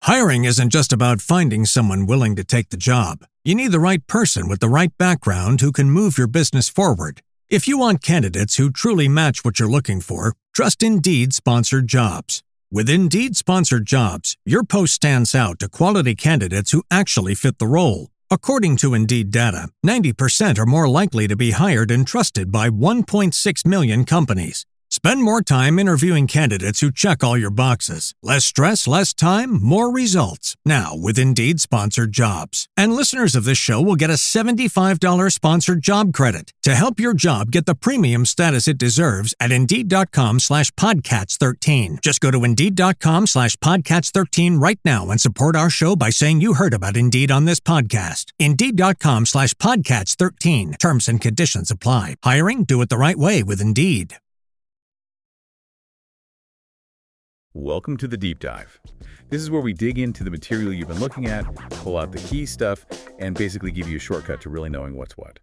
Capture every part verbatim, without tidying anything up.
Hiring isn't just about finding someone willing to take the job. You need the right person with the right background who can move your business forward. If you want candidates who truly match what you're looking for, trust Indeed Sponsored Jobs. With Indeed Sponsored Jobs, your post stands out to quality candidates who actually fit the role. According to Indeed data, ninety percent are more likely to be hired and trusted by one point six million companies. Spend more time interviewing candidates who check all your boxes. Less stress, less time, more results. Now with Indeed Sponsored Jobs. And listeners of this show will get a seventy-five dollars sponsored job credit to help your job get the premium status it deserves at Indeed.com slash Podcats13. Just go to Indeed.com slash Podcats13 right now and support our show by saying you heard about Indeed on this podcast. Indeed.com slash Podcats13. Terms and conditions apply. Hiring? Do it the right way with Indeed. Welcome to the Deep Dive. This is where we dig into the material you've been looking at, pull out the key stuff, and basically give you a shortcut to really knowing what's what.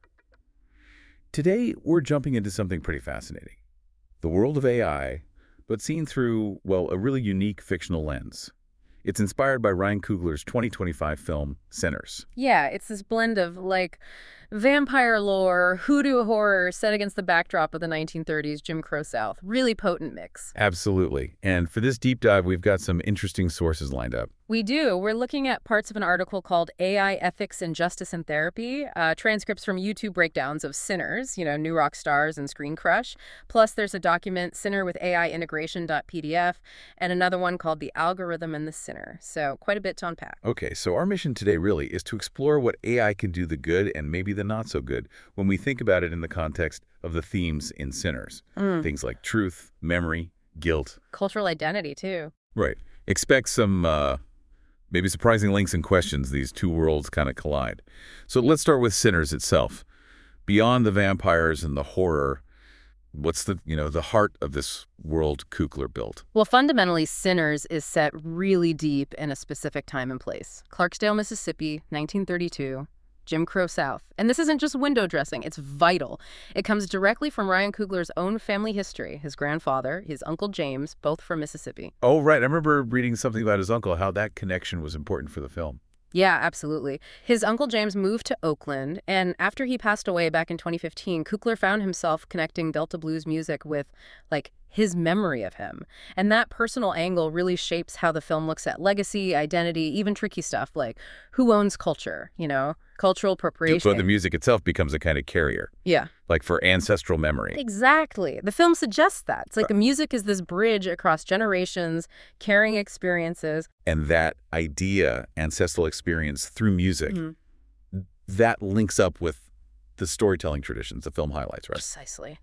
Today, we're jumping into something pretty fascinating. The world of A I, but seen through, well, a really unique fictional lens. It's inspired by Ryan Coogler's twenty twenty-five film, Sinners. Yeah, it's this blend of, like, vampire lore, hoodoo horror set against the backdrop of the nineteen thirties Jim Crow South. Really potent mix. Absolutely. And for this deep dive, we've got some interesting sources lined up. We do. We're looking at parts of an article called A I Ethics in Justice and Therapy, uh, transcripts from YouTube breakdowns of Sinners, you know, New Rock Stars and Screen Crush. Plus, there's a document, Sinner with A I Integration dot P D F, and another one called The Algorithm and the Sinner. So quite a bit to unpack. Okay, so our mission today really is to explore what A I can do the good and maybe the not so good when we think about it in the context of the themes in Sinners. Mm. Things like truth, memory, guilt. Cultural identity, too. Right. Expect some... Uh, Maybe surprising links and questions, these two worlds kind of collide. So let's start with Sinners itself. Beyond the vampires and the horror, what's the, you know, the heart of this world Coogler built? Well, fundamentally, Sinners is set really deep in a specific time and place. Clarksdale, Mississippi, nineteen thirty-two. Jim Crow South. And this isn't just window dressing, it's vital. It comes directly from Ryan Coogler's own family history. His grandfather, his Uncle James, both from Mississippi. Oh, right. I remember reading something about his uncle, how that connection was important for the film. Yeah, absolutely. His Uncle James moved to Oakland, and after he passed away back in twenty fifteen, Coogler found himself connecting Delta blues music with, like, his memory of him. And that personal angle really shapes how the film looks at legacy, identity, even tricky stuff like who owns culture, you know, cultural appropriation. But the music itself becomes a kind of carrier. Yeah. Like for ancestral memory. Exactly. The film suggests that. It's like the music is this bridge across generations, carrying experiences. And that idea, ancestral experience through music, mm-hmm. that links up with the storytelling traditions the film highlights, right? Precisely.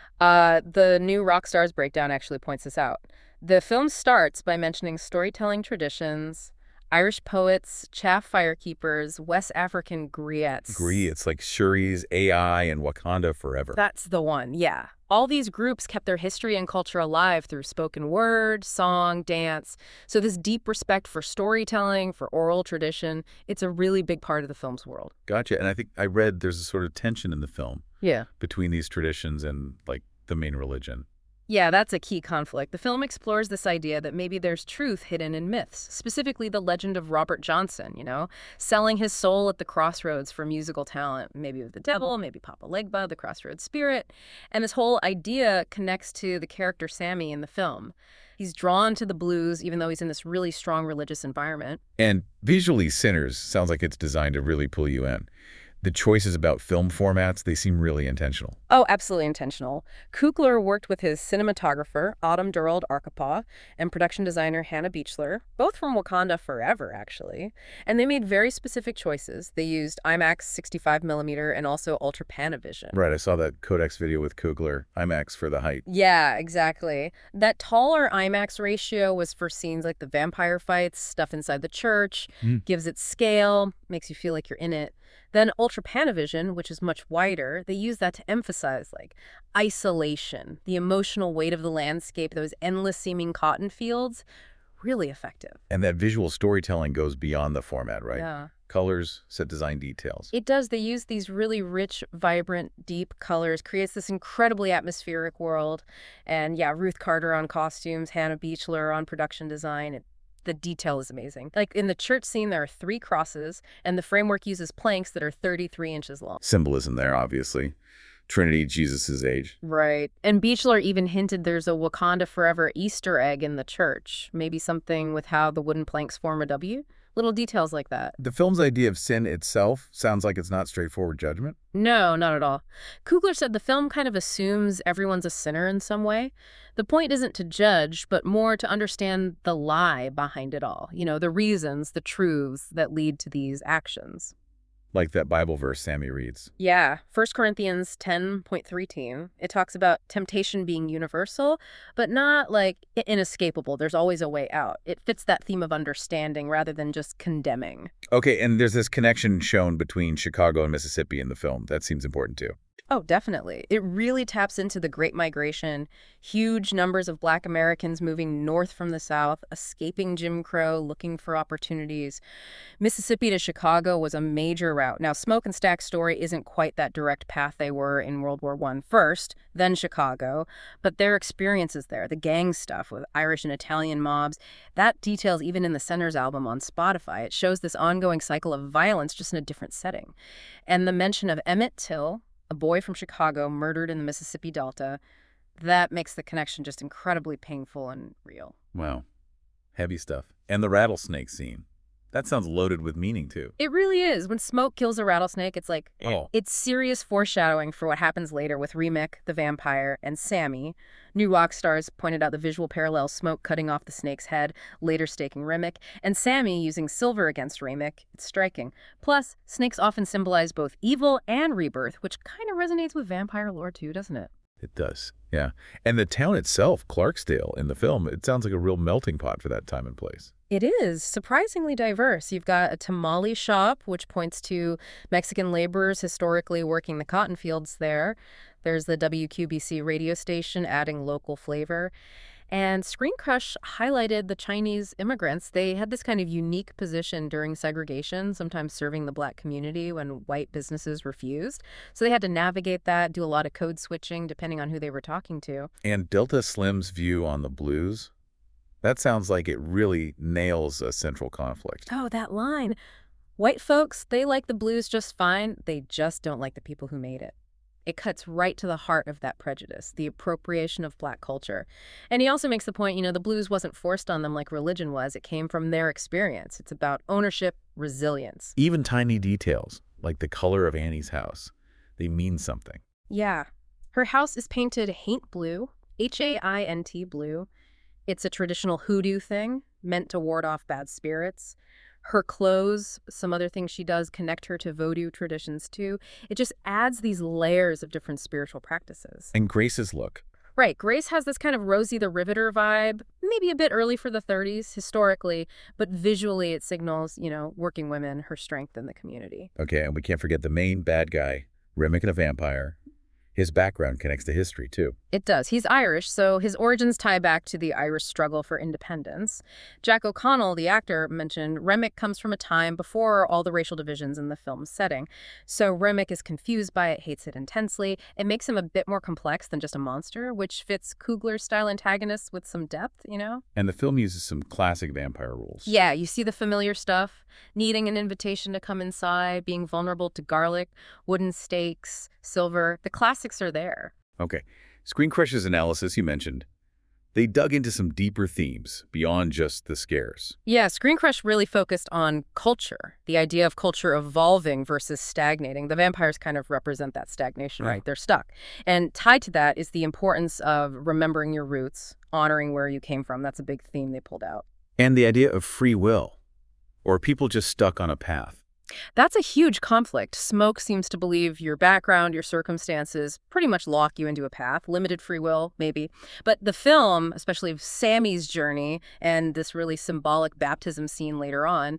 Uh, the New Rock Stars breakdown actually points this out. The film starts by mentioning storytelling traditions, Irish poets, chaff firekeepers, West African griots. Griots, like Shuri's, A I, and Wakanda Forever. That's the one, yeah. All these groups kept their history and culture alive through spoken word, song, dance. So this deep respect for storytelling, for oral tradition, it's a really big part of the film's world. Gotcha. And I think I read there's a sort of tension in the film. Yeah. Between these traditions and, like, the main religion. Yeah, that's a key conflict. The film explores this idea that maybe there's truth hidden in myths, specifically the legend of Robert Johnson, you know, selling his soul at the crossroads for musical talent, maybe with the devil, maybe Papa Legba, the crossroads spirit. And this whole idea connects to the character Sammy in the film. He's drawn to the blues, even though he's in this really strong religious environment. And visually, Sinners sounds like it's designed to really pull you in. The choices about film formats, they seem really intentional. Oh, absolutely intentional. Coogler worked with his cinematographer, Autumn Durald Arkapaw, and production designer Hannah Beachler, both from Wakanda Forever, actually. And they made very specific choices. They used IMAX sixty-five millimeter and also Ultra Panavision. Right, I saw that Codex video with Coogler, IMAX for the height. Yeah, exactly. That taller IMAX ratio was for scenes like the vampire fights, stuff inside the church, mm. gives it scale, makes you feel like you're in it. Then Ultra Panavision, which is much wider, they use that to emphasize, like, isolation, the emotional weight of the landscape, those endless seeming cotton fields. Really effective. And that visual storytelling goes beyond the format, right? Yeah. Colors, set design details. It does. They use these really rich, vibrant, deep colors, creates this incredibly atmospheric world. And yeah, Ruth Carter on costumes, Hannah Beachler on production design. It The detail is amazing. Like in the church scene, there are three crosses, and the framework uses planks that are thirty-three inches long. Symbolism there, obviously. Trinity, Jesus' age. Right. And Beechler even hinted there's a Wakanda Forever Easter egg in the church. Maybe something with how the wooden planks form a W? Little details like that. The film's idea of sin itself sounds like it's not straightforward judgment. No, not at all. Coogler said the film kind of assumes everyone's a sinner in some way. The point isn't to judge, but more to understand the lie behind it all. You know, the reasons, the truths that lead to these actions. Like that Bible verse Sammy reads. Yeah, First Corinthians ten point thirteen. It talks about temptation being universal, but not like inescapable. There's always a way out. It fits that theme of understanding rather than just condemning. Okay, and there's this connection shown between Chicago and Mississippi in the film. That seems important too. Oh, definitely. It really taps into the Great Migration, huge numbers of Black Americans moving north from the South, escaping Jim Crow, looking for opportunities. Mississippi to Chicago was a major route. Now, Smoke and Stack's story isn't quite that direct path they were in World War One first, then Chicago, but their experiences there, the gang stuff with Irish and Italian mobs, that details even in the Center's album on Spotify. It shows this ongoing cycle of violence just in a different setting. And the mention of Emmett Till, a boy from Chicago murdered in the Mississippi Delta, that makes the connection just incredibly painful and real. Wow. Heavy stuff. And the rattlesnake scene. That sounds loaded with meaning, too. It really is. When Smoke kills a rattlesnake, it's like, oh. It's serious foreshadowing for what happens later with Remick, the vampire, and Sammy. New Rockstars pointed out the visual parallel, Smoke cutting off the snake's head, later staking Remick, and Sammy using silver against Remick. It's striking. Plus, snakes often symbolize both evil and rebirth, which kind of resonates with vampire lore, too, doesn't it? It does, yeah. And the town itself, Clarksdale, in the film, it sounds like a real melting pot for that time and place. It is surprisingly diverse. You've got a tamale shop, which points to Mexican laborers historically working the cotton fields there. There's the W Q B C radio station adding local flavor. And Screen Crush highlighted the Chinese immigrants. They had this kind of unique position during segregation, sometimes serving the Black community when white businesses refused. So they had to navigate that, do a lot of code switching depending on who they were talking to. And Delta Slim's view on the blues, that sounds like it really nails a central conflict. Oh, that line. White folks, they like the blues just fine. They just don't like the people who made it. It cuts right to the heart of that prejudice, the appropriation of Black culture. And he also makes the point, you know, the blues wasn't forced on them like religion was. It came from their experience. It's about ownership, resilience. Even tiny details, like the color of Annie's house, they mean something. Yeah. Her house is painted haint blue, H A I N T blue. It's a traditional hoodoo thing, meant to ward off bad spirits. Her clothes, some other things she does connect her to Vodou traditions too. It just adds these layers of different spiritual practices. And Grace's look. Right. Grace has this kind of Rosie the Riveter vibe, maybe a bit early for the thirties historically, but visually it signals, you know, working women, her strength in the community. Okay, and we can't forget the main bad guy, Remick the vampire. His background connects to history, too. It does. He's Irish, so his origins tie back to the Irish struggle for independence. Jack O'Connell, the actor, mentioned Remick comes from a time before all the racial divisions in the film's setting. So Remick is confused by it, hates it intensely. It makes him a bit more complex than just a monster, which fits Coogler-style antagonists with some depth, you know? And the film uses some classic vampire rules. Yeah, you see the familiar stuff, needing an invitation to come inside, being vulnerable to garlic, wooden stakes, silver. The classics are there. Okay. Screen Crush's analysis you mentioned, they dug into some deeper themes beyond just the scares. Yeah, Screen Crush really focused on culture, the idea of culture evolving versus stagnating. The vampires kind of represent that stagnation, Yeah. right? They're stuck. And tied to that is the importance of remembering your roots, honoring where you came from. That's a big theme they pulled out. And the idea of free will, or people just stuck on a path. That's a huge conflict. Smoke seems to believe your background, your circumstances pretty much lock you into a path. Limited free will, maybe. But the film, especially Sammy's journey and this really symbolic baptism scene later on,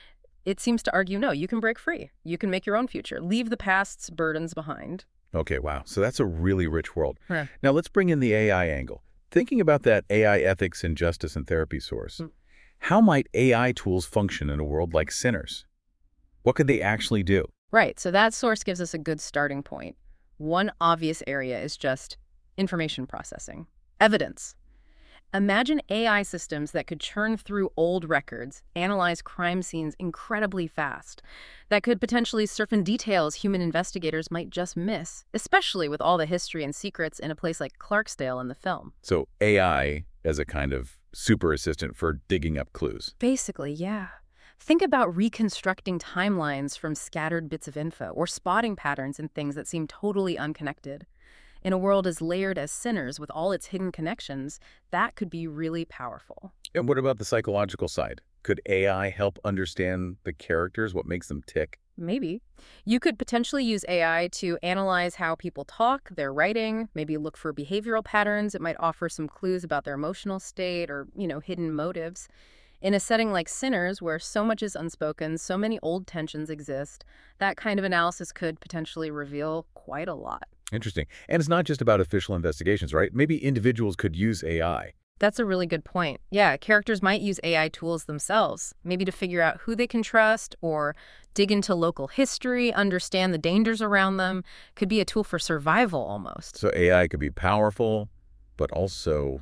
it seems to argue, no, you can break free. You can make your own future. Leave the past's burdens behind. Okay, wow. So that's a really rich world. Yeah. Now let's bring in the A I angle. Thinking about that A I ethics and justice and therapy source, mm. how might A I tools function in a world like Sinners? What could they actually do? Right. So that source gives us a good starting point. One obvious area is just information processing, evidence. Imagine A I systems that could churn through old records, analyze crime scenes incredibly fast, that could potentially surf in details human investigators might just miss, especially with all the history and secrets in a place like Clarksdale in the film. So A I as a kind of super assistant for digging up clues. Basically, yeah. Think about reconstructing timelines from scattered bits of info or spotting patterns in things that seem totally unconnected. In a world as layered as Sinners with all its hidden connections, that could be really powerful. And what about the psychological side? Could A I help understand the characters, what makes them tick? Maybe. You could potentially use A I to analyze how people talk, their writing, maybe look for behavioral patterns. It might offer some clues about their emotional state or, you know, hidden motives. In a setting like Sinners, where so much is unspoken, so many old tensions exist, that kind of analysis could potentially reveal quite a lot. Interesting. And it's not just about official investigations, right? Maybe individuals could use A I. That's a really good point. Yeah, characters might use A I tools themselves, maybe to figure out who they can trust or dig into local history, understand the dangers around them. Could be a tool for survival almost. So A I could be powerful, but also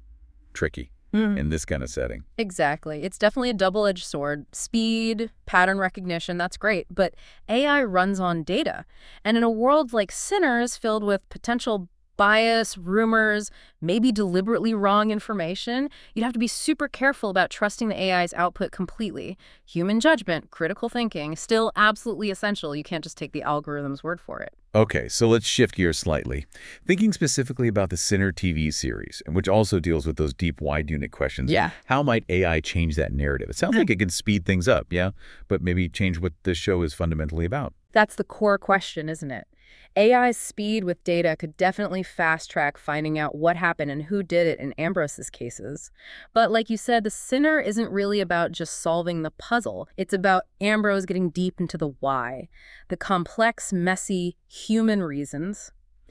tricky Mhm. in this kind of setting. Exactly. It's definitely a double-edged sword. Speed, pattern recognition, that's great. But A I runs on data. And in a world like Sinners, filled with potential bias, rumors, maybe deliberately wrong information, you'd have to be super careful about trusting the A I's output completely. Human judgment, critical thinking, still absolutely essential. You can't just take the algorithm's word for it. Okay, so let's shift gears slightly. Thinking specifically about the Sinner T V series, and which also deals with those deep wide unit questions. Yeah. How might A I change that narrative? It sounds like it can speed things up, yeah? But maybe change what the show is fundamentally about. That's the core question, isn't it? A I's speed with data could definitely fast-track finding out what happened and who did it in Ambrose's cases. But like you said, The Sinner isn't really about just solving the puzzle. It's about Ambrose getting deep into the why, the complex, messy, human reasons.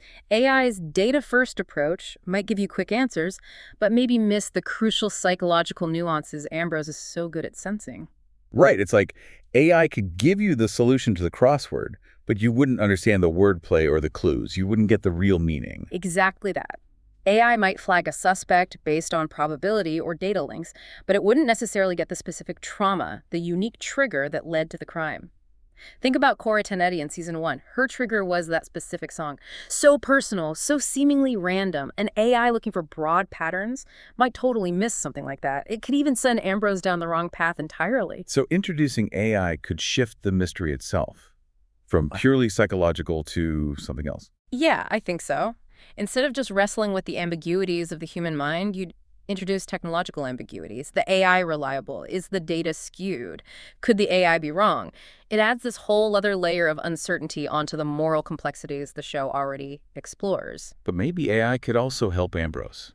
A I's data-first approach might give you quick answers, but maybe miss the crucial psychological nuances Ambrose is so good at sensing. Right, it's like A I could give you the solution to the crossword, but you wouldn't understand the wordplay or the clues. You wouldn't get the real meaning. Exactly that. A I might flag a suspect based on probability or data links, but it wouldn't necessarily get the specific trauma, the unique trigger that led to the crime. Think about Cora Tanetti in season one. Her trigger was that specific song. So personal, so seemingly random. An A I looking for broad patterns might totally miss something like that. It could even send Ambrose down the wrong path entirely. So introducing A I could shift the mystery itself from purely psychological to something else. Yeah, I think so. Instead of just wrestling with the ambiguities of the human mind, you'd introduce technological ambiguities. The A I reliable? Is the data skewed? Could the A I be wrong? It adds this whole other layer of uncertainty onto the moral complexities the show already explores. But maybe A I could also help Ambrose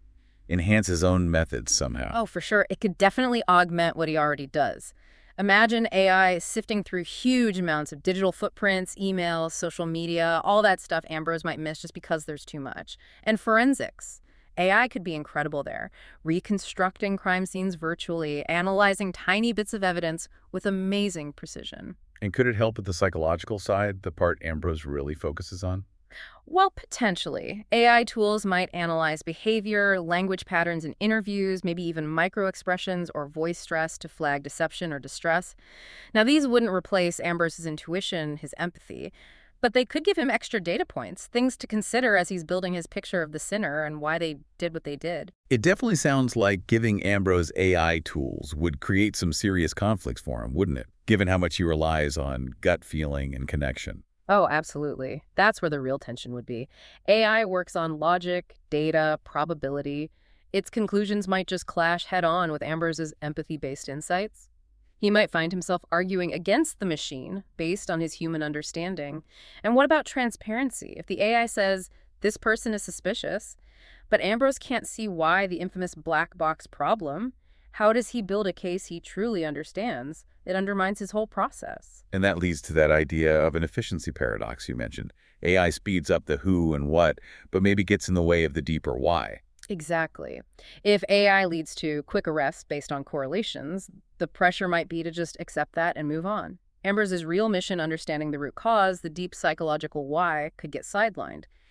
enhance his own methods somehow. Oh, for sure. It could definitely augment what he already does. Imagine A I sifting through huge amounts of digital footprints, emails, social media, all that stuff Ambrose might miss just because there's too much. And forensics. A I could be incredible there, reconstructing crime scenes virtually, analyzing tiny bits of evidence with amazing precision. And could it help with the psychological side, the part Ambrose really focuses on? Well, potentially. A I tools might analyze behavior, language patterns in interviews, maybe even microexpressions or voice stress to flag deception or distress. Now, these wouldn't replace Ambrose's intuition, his empathy, but they could give him extra data points, things to consider as he's building his picture of the sinner and why they did what they did. It definitely sounds like giving Ambrose A I tools would create some serious conflicts for him, wouldn't it? Given how much he relies on gut feeling and connection. Oh, absolutely. That's where the real tension would be. A I works on logic, data, probability. Its conclusions might just clash head-on with Ambrose's empathy-based insights. He might find himself arguing against the machine based on his human understanding. And what about transparency? If the A I says, this person is suspicious, but Ambrose can't see why the infamous black box problem, how does he build a case he truly understands? It undermines his whole process. And that leads to that idea of an efficiency paradox you mentioned. A I speeds up the who and what, but maybe gets in the way of the deeper why. Exactly. If A I leads to quick arrests based on correlations, the pressure might be to just accept that and move on. Ambrose's real mission, understanding the root cause, the deep psychological why, could get sidelined.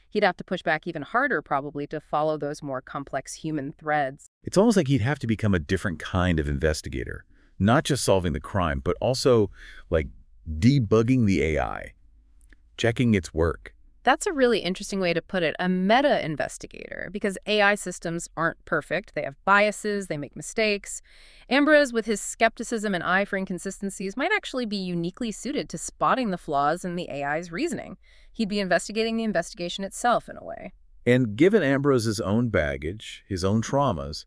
He'd have to push back even harder, probably, to follow those more complex human threads. It's almost like he'd have to become a different kind of investigator, not just solving the crime, but also, like, debugging the A I, checking its work. That's a really interesting way to put it, a meta-investigator, because A I systems aren't perfect. They have biases, they make mistakes. Ambrose, with his skepticism and eye for inconsistencies, might actually be uniquely suited to spotting the flaws in the A I's reasoning. He'd be investigating the investigation itself, in a way. And given Ambrose's own baggage, his own traumas,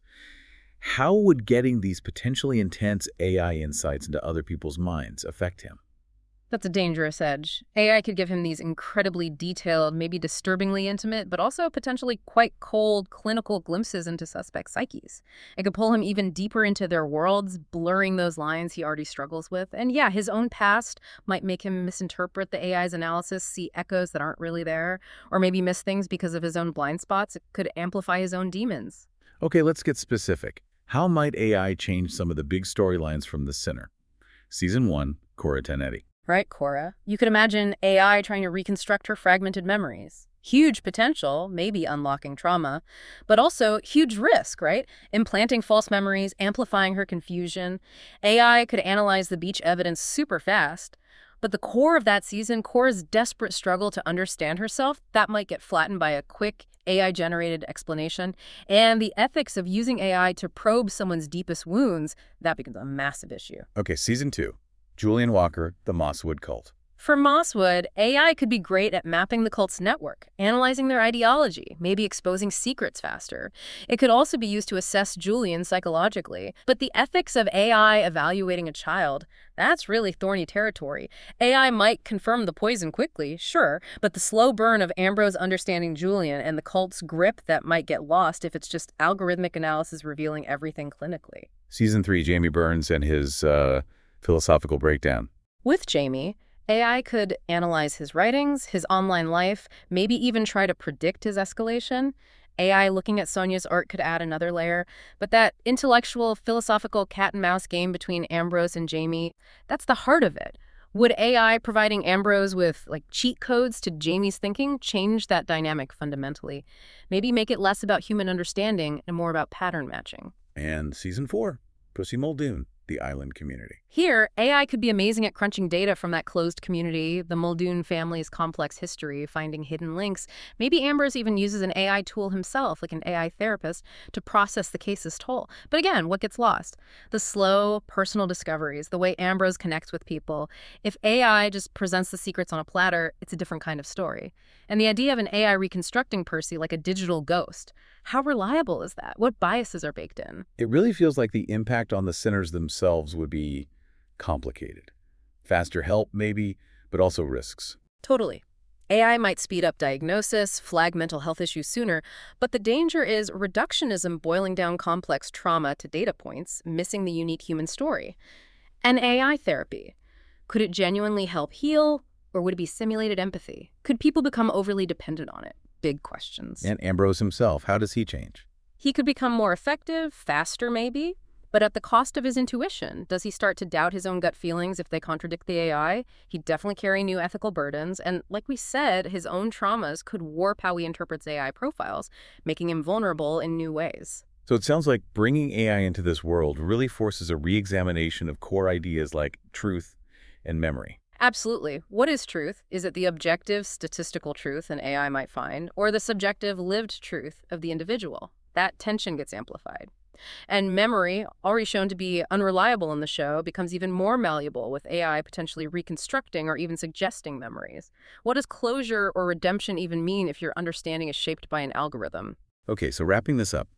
how would getting these potentially intense A I insights into other people's minds affect him? That's a dangerous edge. A I could give him these incredibly detailed, maybe disturbingly intimate, but also potentially quite cold, clinical glimpses into suspect psyches. It could pull him even deeper into their worlds, blurring those lines he already struggles with. And yeah, his own past might make him misinterpret the A I's analysis, see echoes that aren't really there, or maybe miss things because of his own blind spots. It could amplify his own demons. Okay, let's get specific. How might A I change some of the big storylines from The Sinner? Season one, Cora Tanetti. Right, Cora? You could imagine A I trying to reconstruct her fragmented memories. Huge potential, maybe unlocking trauma, but also huge risk, right? Implanting false memories, amplifying her confusion. A I could analyze the beach evidence super fast. But the core of that season, Cora's desperate struggle to understand herself, that might get flattened by a quick A I-generated explanation. And the ethics of using A I to probe someone's deepest wounds, that becomes a massive issue. Okay, season two. Julian Walker, The Mosswood Cult. For Mosswood, A I could be great at mapping the cult's network, analyzing their ideology, maybe exposing secrets faster. It could also be used to assess Julian psychologically. But the ethics of A I evaluating a child, that's really thorny territory. A I might confirm the poison quickly, sure, but the slow burn of Ambrose understanding Julian and the cult's grip that might get lost if it's just algorithmic analysis revealing everything clinically. Season three, Jamie Burns and his uh, philosophical breakdown. With Jamie, A I could analyze his writings, his online life, maybe even try to predict his escalation. A I looking at Sonia's art could add another layer. But that intellectual, philosophical cat-and-mouse game between Ambrose and Jamie, that's the heart of it. Would A I providing Ambrose with, like, cheat codes to Jamie's thinking change that dynamic fundamentally? Maybe make it less about human understanding and more about pattern matching. And season four, Pussy Muldoon, The Island Community. Here, A I could be amazing at crunching data from that closed community, the Muldoon family's complex history, finding hidden links. Maybe Ambrose even uses an A I tool himself, like an A I therapist, to process the case as told. But again, what gets lost? The slow, personal discoveries, the way Ambrose connects with people. If A I just presents the secrets on a platter, it's a different kind of story. And the idea of an A I reconstructing Percy like a digital ghost, how reliable is that? What biases are baked in? It really feels like the impact on the sinners themselves would be complicated. Faster help, maybe, but also risks. Totally. A I might speed up diagnosis, flag mental health issues sooner, but the danger is reductionism boiling down complex trauma to data points, missing the unique human story. And A I therapy. Could it genuinely help heal, or would it be simulated empathy? Could people become overly dependent on it? Big questions. And Ambrose himself, how does he change? He could become more effective, faster maybe, but at the cost of his intuition. Does he start to doubt his own gut feelings if they contradict the A I? He'd definitely carry new ethical burdens, and like we said, his own traumas could warp how he interprets A I profiles, making him vulnerable in new ways. So it sounds like bringing A I into this world really forces a re-examination of core ideas like truth and memory. Absolutely. What is truth? Is it the objective, statistical truth an A I might find, or the subjective, lived truth of the individual? That tension gets amplified. And memory, already shown to be unreliable in the show, becomes even more malleable with A I potentially reconstructing or even suggesting memories. What does closure or redemption even mean if your understanding is shaped by an algorithm? Okay, so wrapping this up,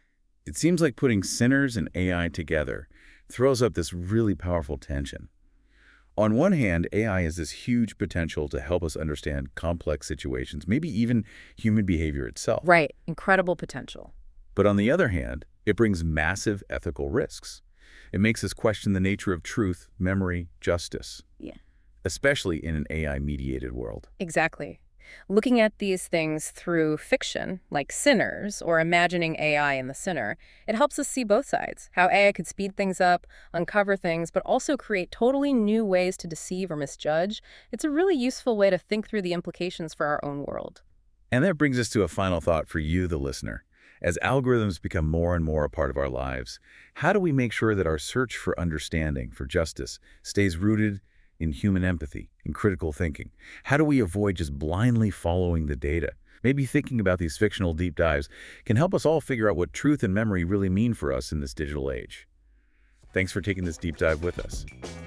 it seems like putting sinners and A I together throws up this really powerful tension. On one hand, A I has this huge potential to help us understand complex situations, maybe even human behavior itself. Right. Incredible potential. But on the other hand, it brings massive ethical risks. It makes us question the nature of truth, memory, justice. Yeah. Especially in an A I-mediated world. Exactly. Looking at these things through fiction, like Sinners, or imagining A I in The Sinner, it helps us see both sides, how A I could speed things up, uncover things, but also create totally new ways to deceive or misjudge. It's a really useful way to think through the implications for our own world. And that brings us to a final thought for you, the listener. As algorithms become more and more a part of our lives, how do we make sure that our search for understanding, for justice, stays rooted in human empathy, in critical thinking? How do we avoid just blindly following the data? Maybe thinking about these fictional deep dives can help us all figure out what truth and memory really mean for us in this digital age. Thanks for taking this deep dive with us.